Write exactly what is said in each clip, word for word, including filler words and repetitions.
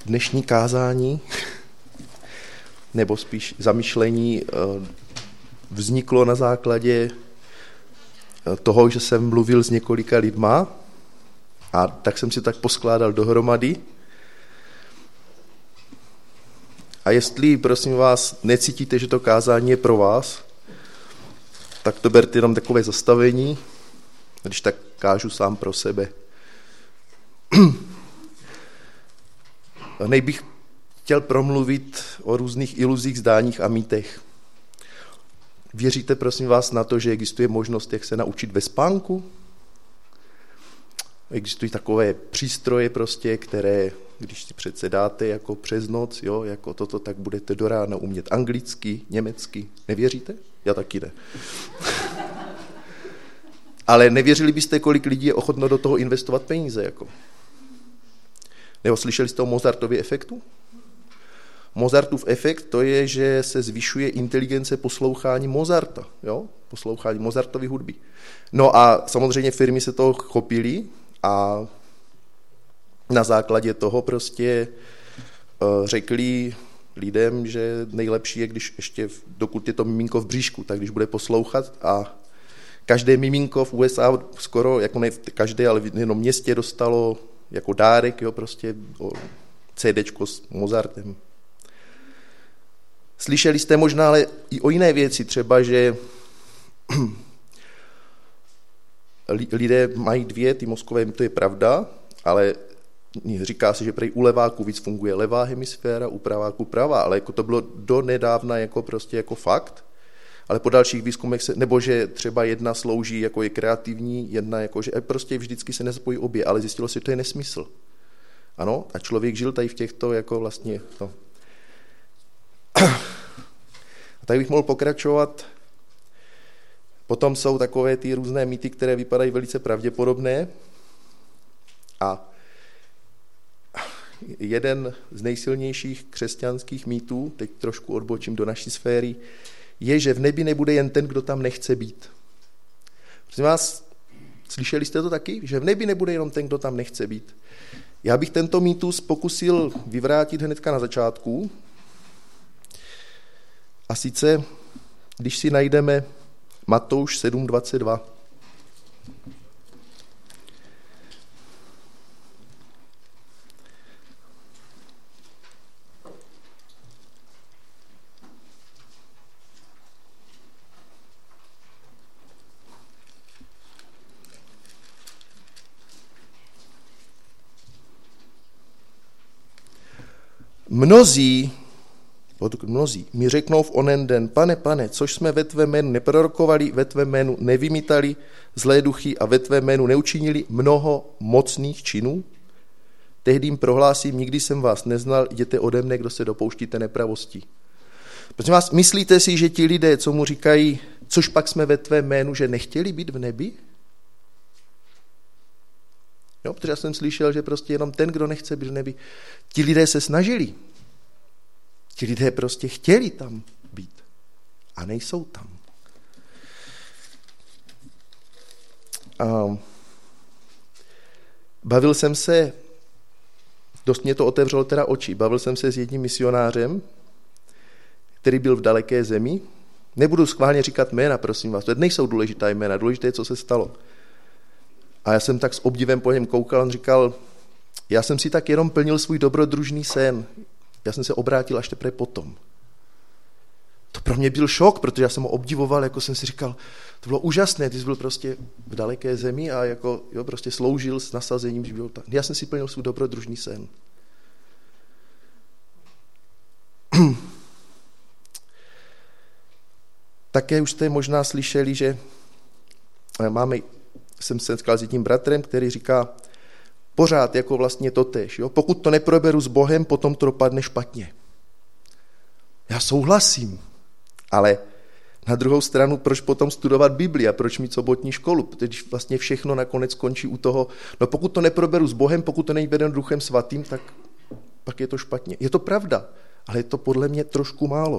dnešní kázání, nebo spíš zamyšlení, vzniklo na základě toho, že jsem mluvil s několika lidma a tak jsem si tak poskládal dohromady. A jestli, prosím vás, necítíte, že to kázání je pro vás, tak to berte jenom takové zastavení, když tak kážu sám pro sebe. Nejbych chtěl promluvit o různých iluzích, zdáních a mýtech. Věříte, prosím vás, na to, že existuje možnost, jak se naučit ve spánku? Existují takové přístroje prostě, které, když si přece dáte jako přes noc, jo, jako toto, tak budete do rána umět anglicky, německy. Nevěříte? Já taky ne. Ale nevěřili byste, kolik lidí je ochotno do toho investovat peníze, jako? Nebo slyšeli jste o Mozartově efektu? Mozartův efekt, to je, že se zvyšuje inteligence poslouchání Mozarta, jo? Poslouchání Mozartovy hudby. No a samozřejmě firmy se toho chopily a na základě toho prostě uh, řekli lidem, že nejlepší je, když ještě, dokud je to miminko v bříšku, tak když bude poslouchat a každé miminko v U S A skoro, jako ne každé, ale v jednom městě dostalo jako dárek, jo, prostě CDčko s Mozartem. Slyšeli jste možná ale i o jiné věci, třeba, že lidé mají dvě, ty mozkové, to je pravda, ale říká se, že prej u leváku víc funguje levá hemisféra, u praváku pravá, ale jako to bylo do nedávna jako prostě jako fakt, ale po dalších výzkumech se, nebo že třeba jedna slouží jako je kreativní, jedna jako, že prostě vždycky se nezapojí obě, ale zjistilo se, že to je nesmysl. Ano, a člověk žil tady v těchto jako vlastně, no. A tak bych mohl pokračovat. Potom jsou takové ty různé mýty, které vypadají velice pravděpodobné. A jeden z nejsilnějších křesťanských mýtů, teď trošku odbočím do naší sféry, je, že v nebi nebude jen ten, kdo tam nechce být. Prosím vás, slyšeli jste to taky? Že v nebi nebude jenom ten, kdo tam nechce být. Já bych tento mýtus pokusil vyvrátit hnedka na začátku. A sice, když si najdeme Matouš sedm dvacet dva. Mnozí, mnozí mi řeknou v onen den, pane, pane, což jsme ve tvé jménu neprorokovali, ve tvé jménu nevymítali zlé duchy a ve tvé jménu neučinili mnoho mocných činů? Tehdy jim prohlásím, nikdy jsem vás neznal, jděte ode mne, kdo se dopouštíte nepravosti. Prosím vás, myslíte si, že ti lidé, co mu říkají, což pak jsme ve tvé jménu, že nechtěli být v nebi? Jo, protože já jsem slyšel, že prostě jenom ten, kdo nechce být v nebi, ti lidé se snažili. Ti lidé prostě chtěli tam být a nejsou tam. A bavil jsem se, dost mě to otevřelo teda oči, bavil jsem se s jedním misionářem, který byl v daleké zemi. Nebudu schválně říkat jména, prosím vás, to nejsou důležitá jména, důležité je, co se stalo. A já jsem tak s obdivem po něm koukal, on říkal, já jsem si tak jenom plnil svůj dobrodružný sen. Já jsem se obrátil až teprve potom. To pro mě byl šok, protože já jsem ho obdivoval, jako jsem si říkal, to bylo úžasné, ty jsi byl prostě v daleké zemi a jako, jo, prostě sloužil s nasazením, že byl tak. Já jsem si plnil svůj dobrodružný sen. Také už jste možná slyšeli, že máme, jsem se setkal s jedním bratrem, který říká, pořád jako vlastně totéž. Jo? Pokud to neproberu s Bohem, potom to dopadne špatně. Já souhlasím, ale na druhou stranu, proč potom studovat Bibli a proč mít sobotní školu? Když vlastně všechno nakonec končí u toho, no pokud to neproberu s Bohem, pokud to není vedeno Duchem Svatým, tak pak je to špatně. Je to pravda, ale je to podle mě trošku málo.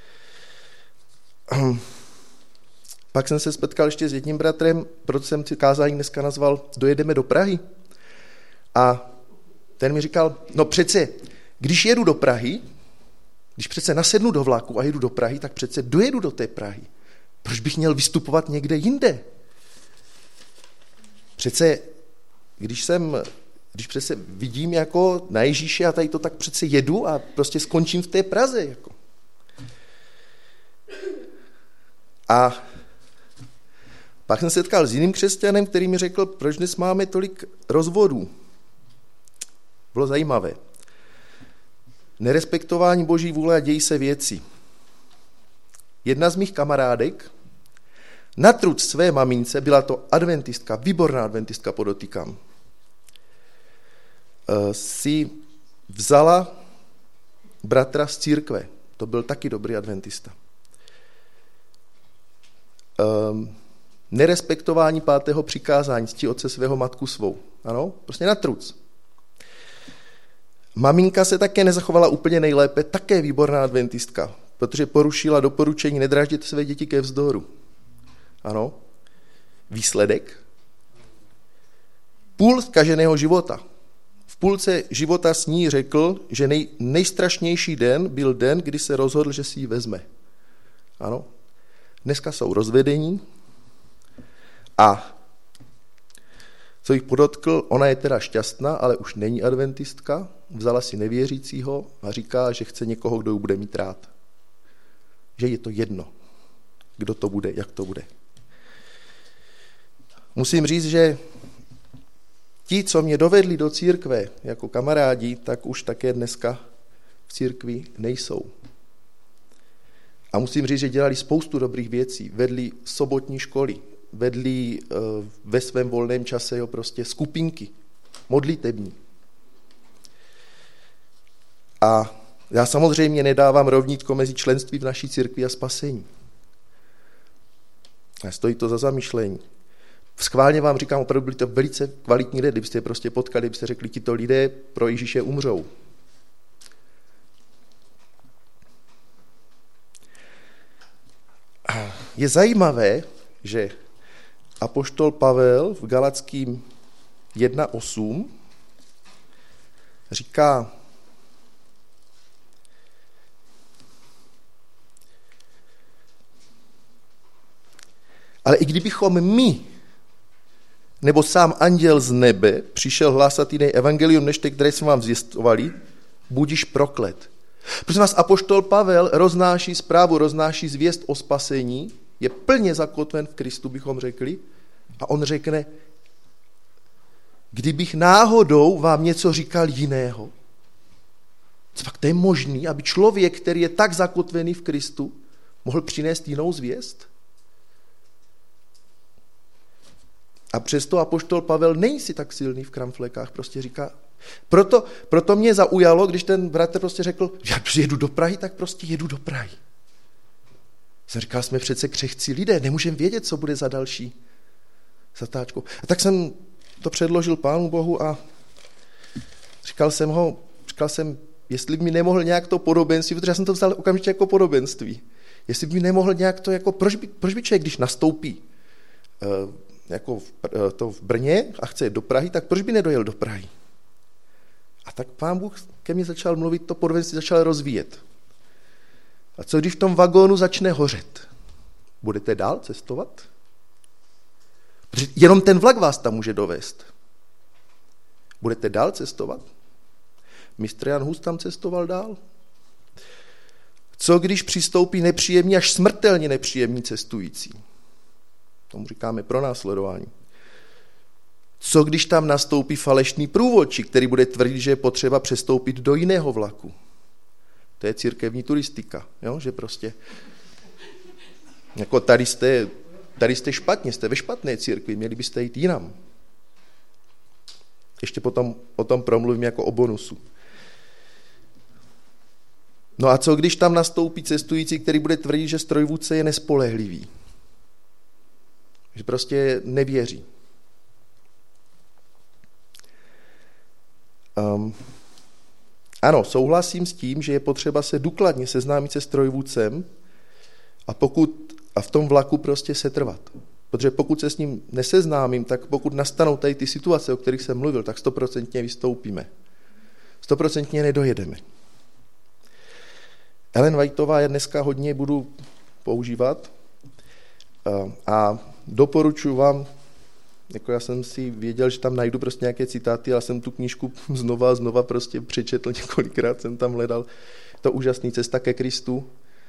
Pak jsem se spotkal ještě s jedním bratrem, proto jsem si kázání dneska nazval Dojedeme do Prahy. A ten mi říkal, no přece, Když jedu do Prahy, když přece nasednu do vlaku a jedu do Prahy, tak přece dojedu do té Prahy. Proč bych měl vystupovat někde jinde? Přece, když jsem, když přece vidím jako na Ježíše a tady to tak přece jedu a prostě skončím v té Praze. Jako. A pak jsem se setkal s jiným křesťanem, který mi řekl, proč dnes máme tolik rozvodů. Bylo zajímavé. Nerespektování Boží vůle a dějí se věci. Jedna z mých kamarádek na truc své mamince, byla to adventistka, výborná adventistka, podotýkám, si vzala bratra z církve. To byl taky dobrý adventista. Um, nerespektování pátého přikázání, cti otce svého, matku svou. Ano, prostě na truc. Maminka se také nezachovala úplně nejlépe, také výborná adventistka, protože porušila doporučení nedrážděte své děti ke vzdoru. Ano. Výsledek? Půl zkaženého života. V půlce života s ní řekl, že nej, nejstrašnější den byl den, kdy se rozhodl, že si ji vezme. Ano. Dneska jsou rozvedení a co jich podotkl, ona je teda šťastná, ale už není adventistka, vzala si nevěřícího a říká, že chce někoho, kdo ji bude mít rád. Že je to jedno, kdo to bude, jak to bude. Musím říct, že ti, co mě dovedli do církve jako kamarádi, tak už také dneska v církvi nejsou. A musím říct, že dělali spoustu dobrých věcí. Vedli sobotní školy, vedli uh, ve svém volném čase jo, prostě skupinky, modlitební. A já samozřejmě nedávám rovnítko mezi členství v naší církvi a spasení. A stojí to za zamyšlení. Schválně vám říkám, opravdu byli to velice kvalitní lidé, kdybyste je prostě potkali, kdybyste řekli, tito lidé pro Ježíše umřou. Je zajímavé, že apoštol Pavel v Galackým jedna osm říká, ale i kdybychom my, nebo sám anděl z nebe, přišel hlásat jiné evangelium, než ty, které jsme vám zvěstovali, budiš proklet. Prosím vás, apoštol Pavel roznáší zprávu, roznáší zvěst o spasení, je plně zakotven v Kristu, bychom řekli, a on řekne, kdybych náhodou vám něco říkal jiného, co fakt to je možný, aby člověk, který je tak zakotvený v Kristu, mohl přinést jinou zvěst? A přesto apoštol Pavel nejsi tak silný v kramflekách, prostě říká, proto, proto mě zaujalo, když ten bratr prostě řekl, já jedu do Prahy, tak prostě jedu do Prahy. Jsem říkal, jsme přece křehcí lidé, nemůžeme vědět, co bude za další zatáčkou. A tak jsem to předložil Pánu Bohu a říkal jsem ho, říkal jsem, jestli by mi nemohl nějak to podobenství, protože já jsem to vzal okamžitě jako podobenství, jestli by mi nemohl nějak to, jako, proč by, proč by člověk, když nastoupí uh, jako v, to v Brně a chce jít do Prahy, tak proč by nedojel do Prahy? A tak Pán Bůh ke mně začal mluvit, to podobenství začal rozvíjet. A co když v tom vagónu začne hořet? Budete dál cestovat? Protože jenom ten vlak vás tam může dovést. Budete dál cestovat? Mistr Jan Hus tam cestoval dál. Co když přistoupí nepříjemní až smrtelně nepříjemní cestující? Tomu říkáme pronásledování. Co když tam nastoupí falešný průvodčí, který bude tvrdit, že je potřeba přestoupit do jiného vlaku? To je církevní turistika, jo? Že prostě jako tady jste, tady jste špatně, jste ve špatné církvi, měli byste jít jinam. Ještě potom o tom promluvím jako o bonusu. No a co když tam nastoupí cestující, který bude tvrdit, že strojvůdce je nespolehlivý? Že prostě nevěří. Um, ano, souhlasím s tím, že je potřeba se důkladně seznámit se strojvůdcem a, pokud, a v tom vlaku prostě setrvat. Protože pokud se s ním neseznámím, tak pokud nastanou tady ty situace, o kterých jsem mluvil, tak stoprocentně vystoupíme. Stoprocentně nedojedeme. Ellen Whiteová já dneska hodně budu používat a doporučuji vám, jako já jsem si věděl, že tam najdu prostě nějaké citáty, ale jsem tu knížku znova a znova prostě přečetl několikrát, jsem tam hledal. To úžasný Cesta ke Kristu.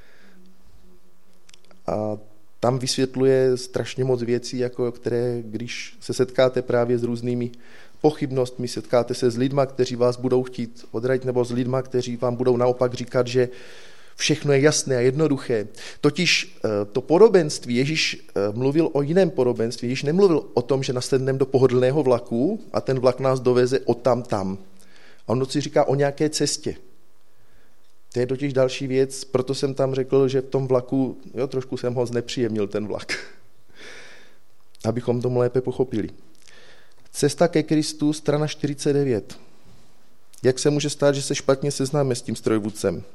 A tam vysvětluje strašně moc věcí, jako které, když se setkáte právě s různými pochybnostmi, setkáte se s lidma, kteří vás budou chtít odradit, nebo s lidma, kteří vám budou naopak říkat, že všechno je jasné a jednoduché. Totiž to podobenství, Ježíš mluvil o jiném podobenství. Ježíš nemluvil o tom, že nasedneme do pohodlného vlaku a ten vlak nás doveze od tam tam. A on si říká o nějaké cestě. To je totiž další věc, proto jsem tam řekl, že v tom vlaku, jo, trošku jsem ho znepříjemnil ten vlak, abychom tomu lépe pochopili. Cesta ke Kristu, strana čtyřicet devět. Jak se může stát, že se špatně seznáme s tím strojvůdcem?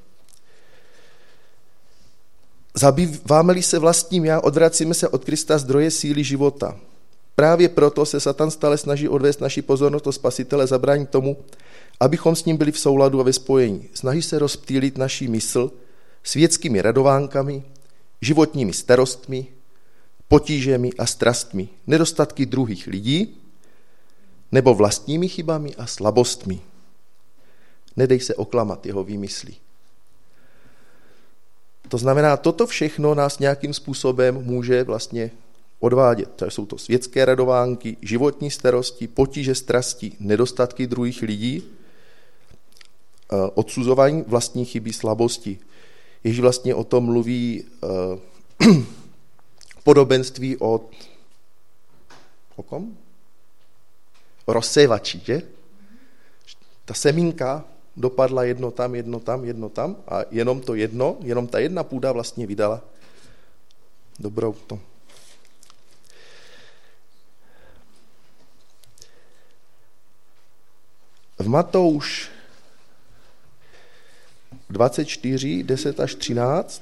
Zabýváme-li se vlastním já, odvracíme se od Krista, zdroje síly života. Právě proto se Satan stále snaží odvést naši pozornost od Spasitele, zabránit tomu, abychom s ním byli v souladu a ve spojení. Snaží se rozptýlit naši mysl světskými radovánkami, životními starostmi, potížemi a strastmi, nedostatky druhých lidí nebo vlastními chybami a slabostmi. Nedej se oklamat jeho výmysly. To znamená, toto všechno nás nějakým způsobem může vlastně odvádět. To jsou to světské radovánky, životní starosti, potíže, strasti, nedostatky druhých lidí, odsuzování vlastní chyby, slabosti. Ježíš vlastně o tom mluví uh, podobenství od o kom? O rozsévači, že? Ta semínka dopadla jedno tam, jedno tam, jedno tam a jenom to jedno, jenom ta jedna půda vlastně vydala dobrou to. V Matouš dvacet čtyři, deset až třináct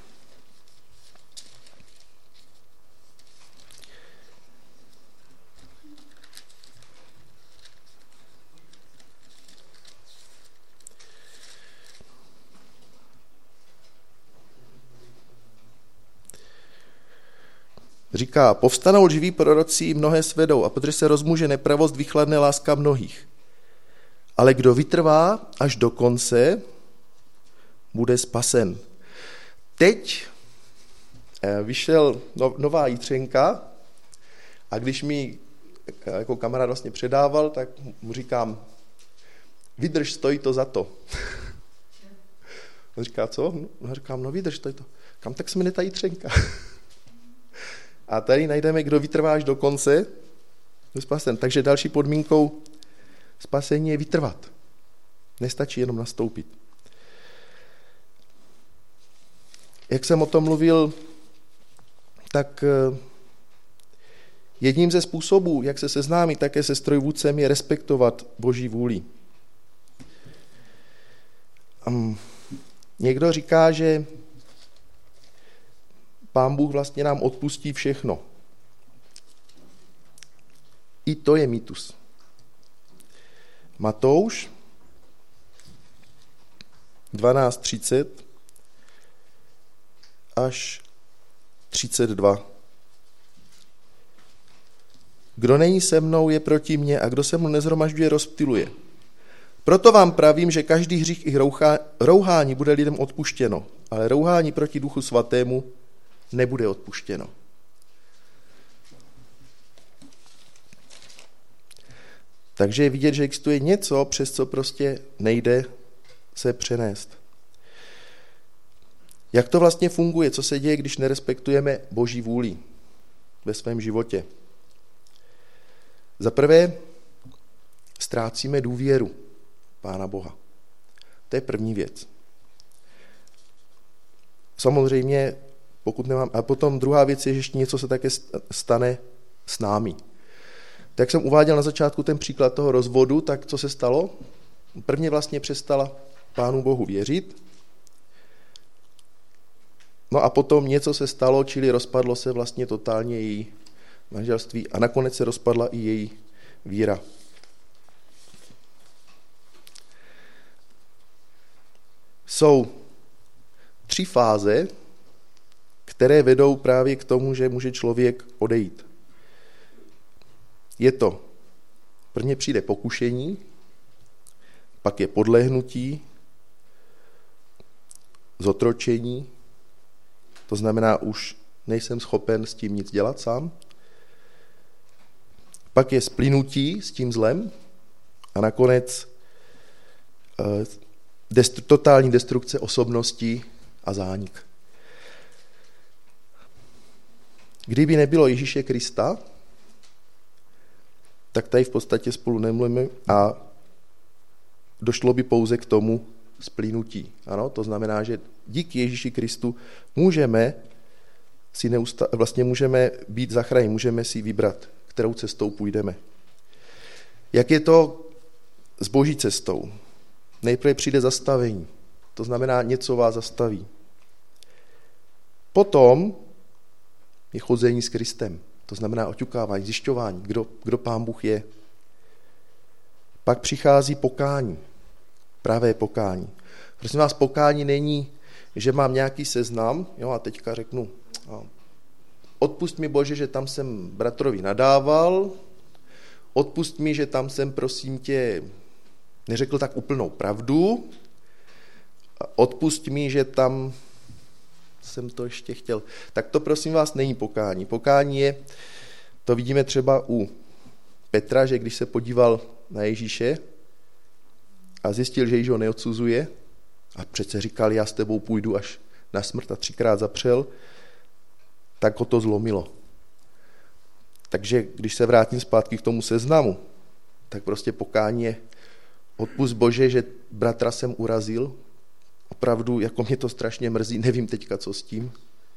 říká, povstanou lživí proroci, mnohé svedou, a protože se rozmůže nepravost, vychladne láska mnohých. Ale kdo vytrvá až do konce, bude spasen. Teď vyšel nová jitřenka a když mi jako kamarád vlastně předával, tak mu říkám, vydrž, stojí to za to. On říká, co? No, říkám, no vydrž, stojí to. Kam tak se jmenuje ta jitřenka? A tady najdeme, kdo vytrvá až do konce, je spasen. Takže další podmínkou spasení je vytrvat. Nestačí jenom nastoupit. Jak jsem o tom mluvil, tak jedním ze způsobů, jak se seznámit také se strojvůdcem, je respektovat Boží vůli. Um, někdo říká, že Pán Bůh vlastně nám odpustí všechno. I to je mýtus. Matouš dvanáct třicet až třicet dva. Kdo není se mnou, je proti mně, a kdo se mnou nezhromažďuje, rozptyluje. Proto vám pravím, že každý hřích i rouhání bude lidem odpuštěno, ale rouhání proti Duchu Svatému nebude odpuštěno. Takže je vidět, že existuje něco, přes co prostě nejde se přenést. Jak to vlastně funguje? Co se děje, když nerespektujeme Boží vůli ve svém životě? Za prvé, ztrácíme důvěru Pána Boha. To je první věc. Samozřejmě, pokud nemám... A potom druhá věc je, že ještě něco se také stane s námi. Tak jak jsem uváděl na začátku ten příklad toho rozvodu, tak co se stalo? Prvně vlastně přestala Pánu Bohu věřit, no a potom něco se stalo, čili rozpadlo se vlastně totálně její manželství a nakonec se rozpadla i její víra. Jsou tři fáze, které vedou právě k tomu, že může člověk odejít. Je to, prvně přijde pokušení, pak je podlehnutí, zotročení, to znamená, už nejsem schopen s tím nic dělat sám. Pak je splynutí s tím zlem a nakonec eh, destru, totální destrukce osobnosti a zánik. Kdyby nebylo Ježíše Krista, tak tady v podstatě spolu nemluvíme a došlo by pouze k tomu splynutí. Ano, to znamená, že díky Ježíši Kristu můžeme si neusta- vlastně můžeme být zachráněni, můžeme si vybrat, kterou cestou půjdeme. Jak je to s Boží cestou? Nejprve přijde zastavení, to znamená, něco vás zastaví. Potom je chození s Kristem, to znamená oťukávání, zjišťování, kdo, kdo Pán Bůh je. Pak přichází pokání, pravé pokání. Prosím vás, pokání není, že mám nějaký seznam, jo, a teďka řeknu, odpust mi, Bože, že tam jsem bratrovi nadával, odpust mi, že tam jsem, prosím tě, neřekl tak úplnou pravdu, odpust mi, že tam jsem to ještě chtěl. Tak to, prosím vás, není pokání. Pokání je, to vidíme třeba u Petra, že když se podíval na Ježíše a zjistil, že Ježíš ho neodsuzuje, a přece říkal, já s tebou půjdu až na smrt, a třikrát zapřel, tak ho to zlomilo. Takže když se vrátím zpátky k tomu seznamu, tak prostě pokání je, odpusť, Bože, že bratra jsem urazil, opravdu, jako mě to strašně mrzí, nevím teďka, co s tím.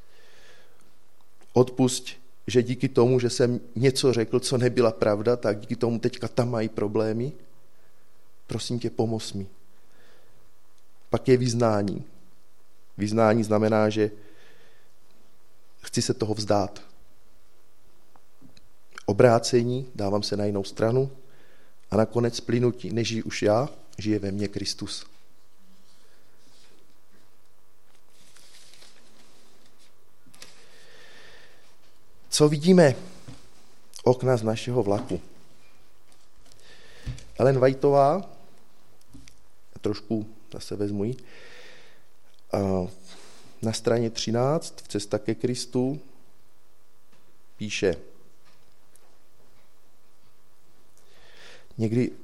Odpusť, že díky tomu, že jsem něco řekl, co nebyla pravda, tak díky tomu teďka tam mají problémy. Prosím tě, pomoz mi. Pak je vyznání. Vyznání znamená, že chci se toho vzdát. Obrácení, dávám se na jinou stranu a nakonec plynutí. Nežij už já, žije ve mně Kristus. Co vidíme? Okna z našeho vlaku. Ellen Whiteová, trošku zase vezmu ji, na straně třináct v Cesta ke Kristu píše: Někdy,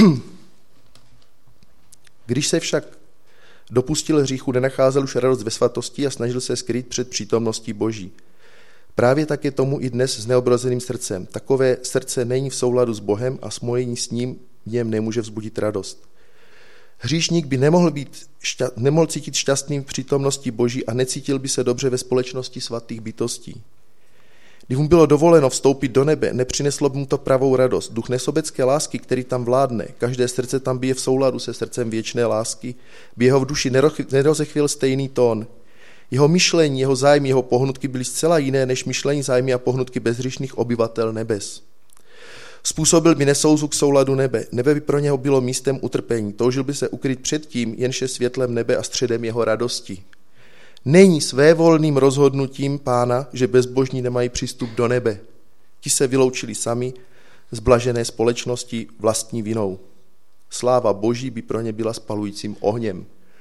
když se však dopustil hříchu, nenacházel už radost ve svatosti a snažil se skrýt před přítomností Boží. Právě tak je tomu i dnes s neobrozeným srdcem. Takové srdce není v souladu s Bohem a smojení s ním v něm nemůže vzbudit radost. Hříšník by nemohl, být šťa- nemohl cítit šťastným v přítomnosti Boží a necítil by se dobře ve společnosti svatých bytostí. Když mu bylo dovoleno vstoupit do nebe, nepřineslo by mu to pravou radost. Duch nesobecké lásky, který tam vládne, každé srdce tam bije v souladu se srdcem věčné lásky, by jeho v duši nerozechvěl stejný tón. Jeho myšlení, jeho zájmy, jeho pohnutky byly zcela jiné než myšlení, zájmy a pohnutky bezhříšných obyvatel nebes. Způsobil by nesouzuk souladu nebe. Nebe by pro něho bylo místem utrpení. Toužil by se ukryt před tím, jenž je světlem nebe a středem jeho radosti. Není svévolným rozhodnutím Pána, že bezbožní nemají přístup do nebe. Ti se vyloučili sami z blažené společnosti vlastní vinou. Sláva Boží by pro ně byla spalujícím ohněm.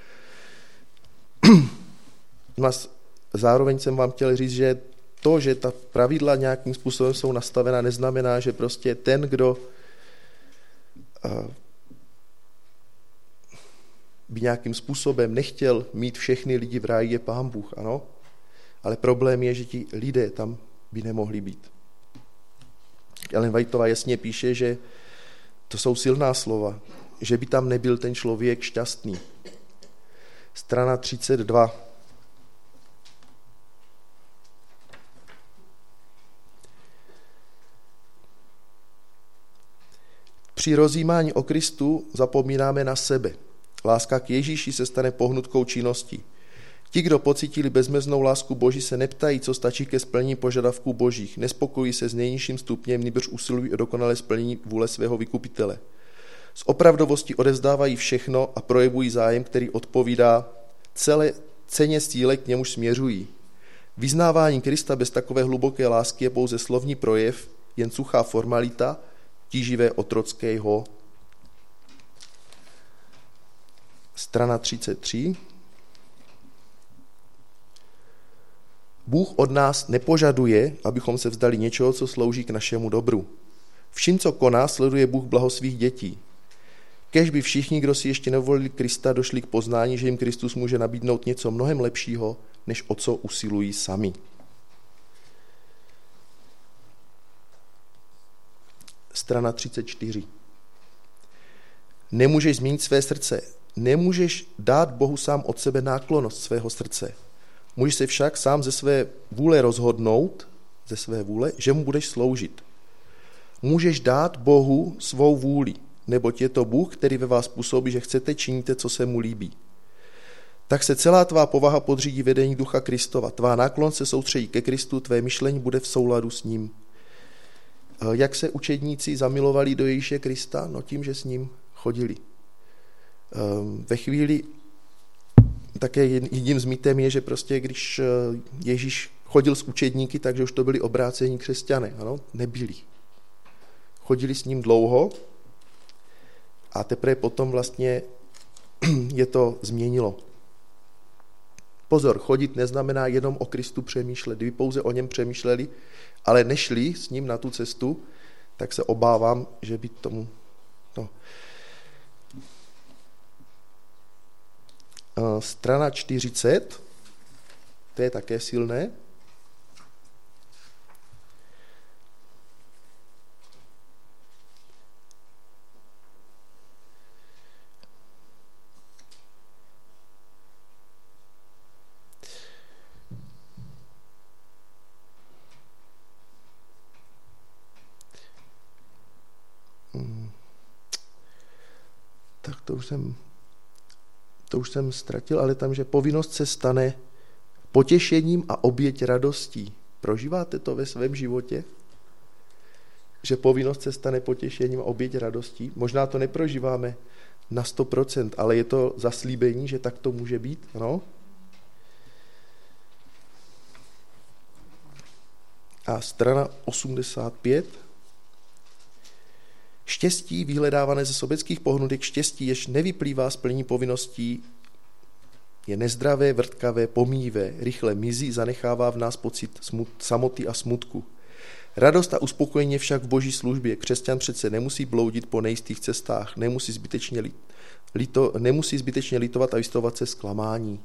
Zároveň jsem vám chtěl říct, že to, že ta pravidla nějakým způsobem jsou nastavena, neznamená, že prostě ten, kdo by nějakým způsobem nechtěl mít všechny lidi v ráji, je Pán Bůh, ano? Ale problém je, že ti lidé tam by nemohli být. Ellen Whiteová jasně píše, že to jsou silná slova, že by tam nebyl ten člověk šťastný. Strana třicet dva. Při rozjímání o Kristu zapomínáme na sebe. Láska k Ježíši se stane pohnutkou činností. Ti, kdo pocítili bezmeznou lásku Boží, se neptají, co stačí ke splnění požadavků Božích, nespokojí se s nejnižším stupněm, nýbrž usilují o dokonalé splnění vůle svého vykupitele. Z opravdovosti odevzdávají všechno a projevují zájem, který odpovídá celé, ceně cíle, k němuž směřují. Vyznávání Krista bez takové hluboké lásky je pouze slovní projev, jen suchá formalita, tíživé otrockého. Strana třicet tři. Bůh od nás nepožaduje, abychom se vzdali něčeho, co slouží k našemu dobru. Vším, co koná, sleduje Bůh blaho svých dětí. Kéž by všichni, kdo si ještě nevolili Krista, došli k poznání, že jim Kristus může nabídnout něco mnohem lepšího, než o co usilují sami. Strana třicet čtyři. Nemůžeš změnit své srdce. Nemůžeš dát Bohu sám od sebe náklonnost svého srdce. Můžeš se však sám ze své vůle rozhodnout, ze své vůle, že mu budeš sloužit. Můžeš dát Bohu svou vůli, neboť je to Bůh, který ve vás působí, že chcete, činíte, co se mu líbí. Tak se celá tvá povaha podřídí vedení Ducha Kristova. Tvá náklon se soustředí ke Kristu, tvé myšlení bude v souladu s ním. Jak se učedníci zamilovali do Ježíše Krista? No tím, že s ním chodili. Ve chvíli také jedním z mýtem je, že prostě když Ježíš chodil s učedníky, takže už to byli obrácení křesťané. Ano, nebyli. Chodili s ním dlouho a teprve potom vlastně je to změnilo. Pozor, chodit neznamená jenom o Kristu přemýšlet. Kdyby pouze o něm přemýšleli, ale nešli s ním na tu cestu, tak se obávám, že by tomu... No. Strana čtyřicet, to je také silné. Tak to už jsem... To už jsem ztratil, ale tam, že povinnost se stane potěšením a oběť radostí. Prožíváte to ve svém životě? Že povinnost se stane potěšením a oběť radostí? Možná to neprožíváme na sto procent, ale je to zaslíbení, že tak to může být, ano? A strana osmdesát pět. Štěstí vyhledávané ze sobeckých pohnutek, štěstí, jež nevyplývá z plnění povinností, je nezdravé, vrtkavé, pomíjivé, rychle mizí, zanechává v nás pocit smut, samoty a smutku. Radost a uspokojení však v boží službě. Křesťan přece nemusí bloudit po nejistých cestách, nemusí zbytečně, lito, nemusí zbytečně litovat a vystavovat se zklamání.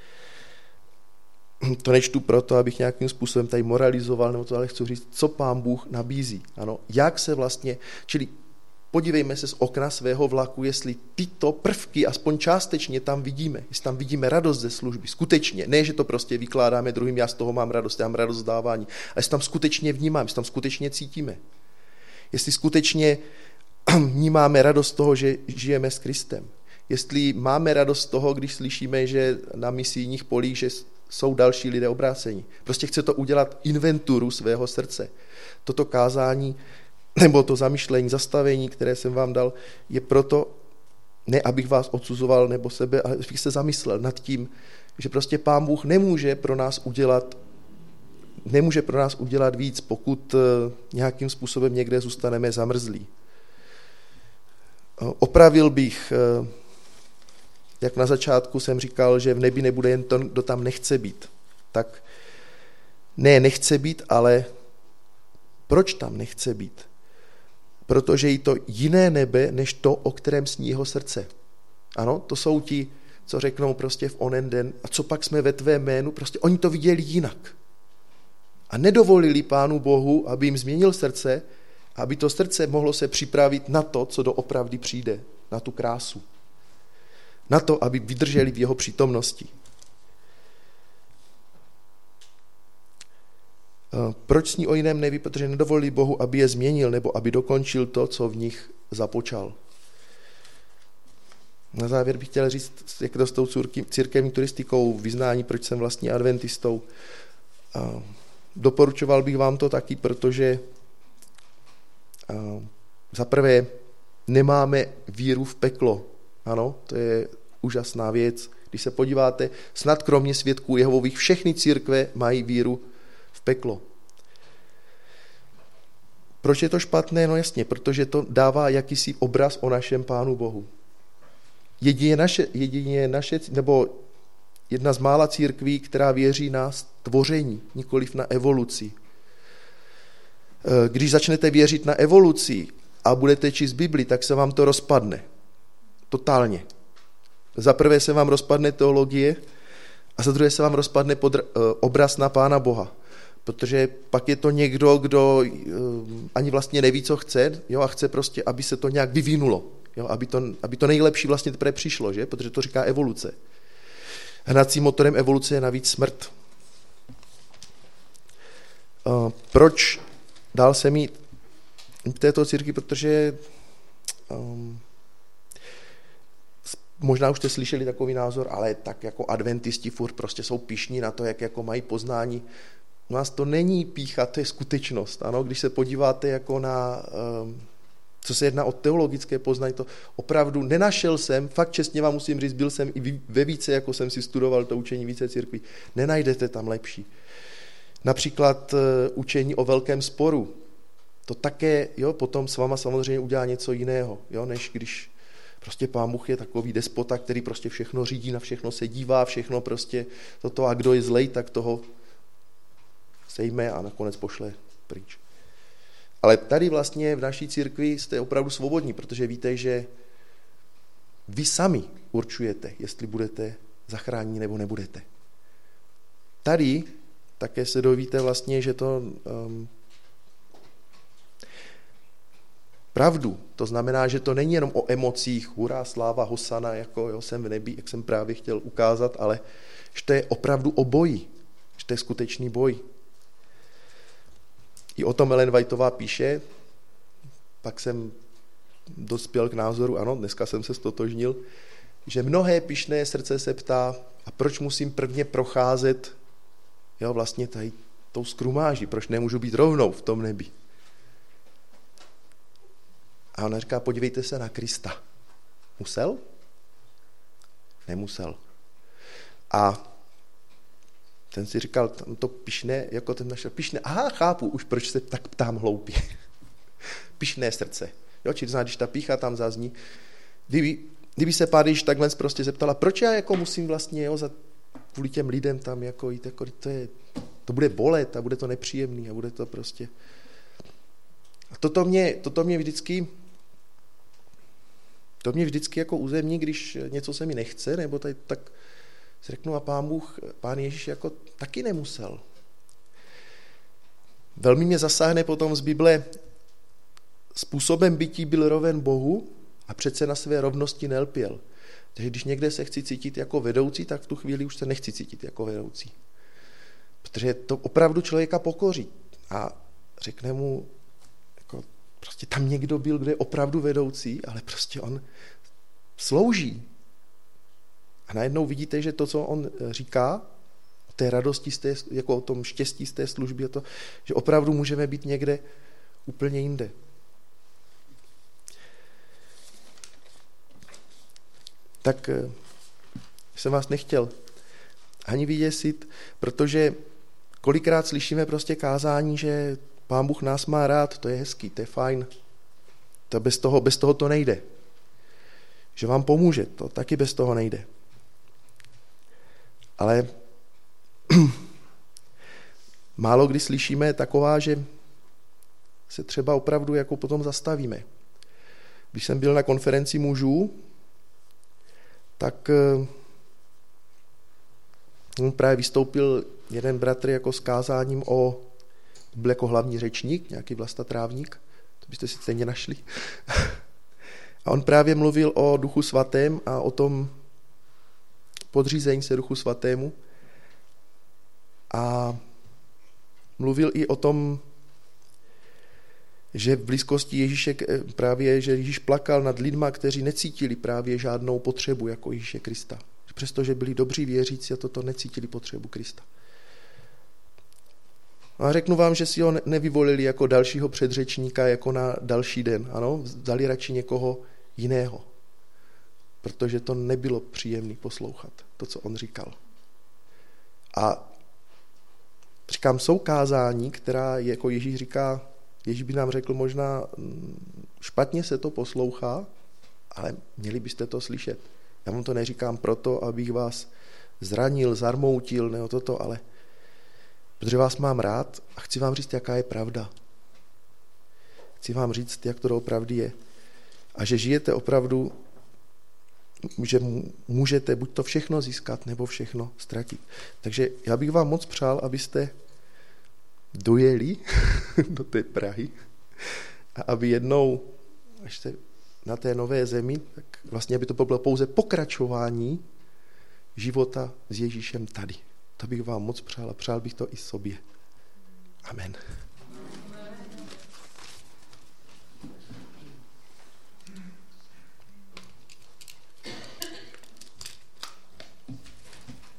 To nečtu proto, abych nějakým způsobem tady moralizoval, nebo to, ale chci říct, co Pán Bůh nabízí. Ano, jak se vlastně, čili podívejme se z okna svého vlaku, jestli tyto prvky aspoň částečně tam vidíme, jestli tam vidíme radost ze služby, skutečně, ne, že to prostě vykládáme druhým, já z toho mám radost, já mám radost z dávání, ale jestli tam skutečně vnímáme, jestli tam skutečně cítíme, jestli skutečně vnímáme radost toho, že žijeme s Kristem, jestli máme radost z toho, když slyšíme, že na misijních polích, že jsou další lidé obráceni. Prostě chce to udělat inventuru svého srdce. Toto kázání nebo to zamyšlení, zastavení, které jsem vám dal, je proto, ne abych vás odsuzoval nebo sebe, ale abych se zamyslel nad tím, že prostě Pán Bůh nemůže pro nás udělat, nemůže pro nás udělat víc, pokud nějakým způsobem někde zůstaneme zamrzlí. Opravil bych, jak na začátku jsem říkal, že v nebi nebude jen to, kdo tam nechce být. Tak ne, nechce být, ale proč tam nechce být? Protože je to jiné nebe, než to, o kterém sní jeho srdce. Ano, to jsou ti, co řeknou prostě v onen den, a co pak jsme ve tvé jménu, prostě oni to viděli jinak. A nedovolili Pánu Bohu, aby jim změnil srdce, aby to srdce mohlo se připravit na to, co doopravdy přijde, na tu krásu. Na to, aby vydrželi v jeho přítomnosti. Proč sní o jiném neví? Protože nedovolili Bohu, aby je změnil, nebo aby dokončil to, co v nich započal. Na závěr bych chtěl říct, jak to s tou církevní turistikou, vyznání, proč jsem vlastně adventistou. Doporučoval bych vám to taky, protože za prvé nemáme víru v peklo. Ano, to je úžasná věc. Když se podíváte, snad kromě svědků Jehovových všechny církve mají víru v peklo. Proč je to špatné? No jasně, protože to dává jakýsi obraz o našem Pánu Bohu. Jedině naše, jedině naše, nebo jedna z mála církví, která věří na stvoření, nikoliv na evoluci. Když začnete věřit na evoluci a budete číst Bibli, tak se vám to rozpadne. Totálně. Za prvé se vám rozpadne teologie a za druhé se vám rozpadne podr- obraz na Pána Boha. Protože pak je to někdo, kdo ani vlastně neví, co chce, jo, a chce prostě, aby se to nějak vyvinulo. Jo, aby, to, aby to nejlepší vlastně teprve přišlo, že? Protože to říká evoluce. Hnacím motorem evoluce je navíc smrt. Uh, proč dál se mít v této církvi? Protože um, možná už jste slyšeli takový názor, ale tak jako adventisti furt prostě jsou pyšní na to, jak jako mají poznání. U nás to není pýcha, to je skutečnost. Ano? Když se podíváte jako na... Um, co se jedná o teologické poznání, to opravdu nenašel jsem, fakt čestně vám musím říct, byl jsem i ve více, jako jsem si studoval to učení více církví, nenajdete tam lepší. Například učení o velkém sporu, to také, jo, potom s váma samozřejmě udělá něco jiného, jo, než když prostě Pán Bůh je takový despota, který prostě všechno řídí, na všechno se dívá, všechno prostě toto, a kdo je zlej, tak toho sejme a nakonec pošle pryč. Ale tady vlastně v naší církvi jste opravdu svobodní, protože víte, že vy sami určujete, jestli budete zachráněni nebo nebudete. Tady také se dovíte vlastně, že to um, pravdu, to znamená, že to není jenom o emocích, hurá, sláva, hosana, jako jo, jsem v nebi, jak jsem právě chtěl ukázat, ale že to je opravdu o boji, že to je skutečný boj. I o tom Ellen Whiteová píše, pak jsem dospěl k názoru, ano, dneska jsem se stotožnil, že mnohé pyšné srdce se ptá, a proč musím prvně procházet, jo, vlastně tady tou skrumáží, proč nemůžu být rovnou v tom nebi. A ona říká, podívejte se na Krista. Musel? Nemusel. A ten si říkal, tam to pyšné, jako ten našel, pyšné, aha, chápu už, proč se tak ptám hloupě. Pyšné srdce. Jo, či zná, když ta pýcha tam zazní. Kdyby, kdyby se pár již takhle prostě zeptala, proč já jako musím vlastně, jo, za, kvůli těm lidem tam jako jít, jako to je, to bude bolet a bude to nepříjemný a bude to prostě. A toto mě, toto mě vždycky, to mě vždycky jako uzemní, když něco se mi nechce, nebo tady tak si řeknu, a Pán Bůh, Pán Ježíš jako taky nemusel. Velmi mě zasáhne potom z Bible, způsobem bytí byl roven Bohu a přece na své rovnosti nelpěl. Takže když někde se chci cítit jako vedoucí, tak v tu chvíli už se nechci cítit jako vedoucí. Protože to opravdu člověka pokoří a řekne mu, jako, prostě tam někdo byl, kdo je opravdu vedoucí, ale prostě on slouží. A najednou vidíte, že to, co on říká, o té radosti, z té, jako o tom štěstí z té služby, je to, že opravdu můžeme být někde úplně jinde. Tak jsem vás nechtěl ani vyděsit, protože kolikrát slyšíme prostě kázání, že Pán Bůh nás má rád, to je hezký, to je fajn. To bez toho, bez toho to nejde. Že vám pomůže, to taky bez toho nejde. Ale málo kdy slyšíme taková, že se třeba opravdu jako potom zastavíme. Když jsem byl na konferenci mužů, tak právě vystoupil jeden bratr jako s kázáním o, byl jako hlavní řečník, nějaký Vlasta Trávník, to byste si stejně našli. A on právě mluvil o Duchu Svatém a o tom podřízení se Duchu Svatému. A mluvil i o tom, že v blízkosti Ježíše právě, že Ježíš plakal nad lidma, kteří necítili právě žádnou potřebu jako Ježíše Krista. Přestože byli dobří věřící a toto necítili potřebu Krista. A řeknu vám, že si ho nevyvolili jako dalšího předřečníka, jako na další den. Ano, vzali radši někoho jiného. protože to nebylo příjemné poslouchat, to, co on říkal. A říkám, jsou kázání, která, jako Ježíš říká, Ježíš by nám řekl možná, špatně se to poslouchá, ale měli byste to slyšet. Já vám to neříkám proto, abych vás zranil, zarmoutil, nebo toto, ale protože vás mám rád a chci vám říct, jaká je pravda. Chci vám říct, jak to doopravdy je. A že žijete opravdu, že můžete buď to všechno získat, nebo všechno ztratit. Takže já bych vám moc přál, abyste dojeli do té Prahy a aby jednou, až jste na té nové zemi, tak vlastně aby to bylo pouze pokračování života s Ježíšem tady. To bych vám moc přál a přál bych to i sobě. Amen.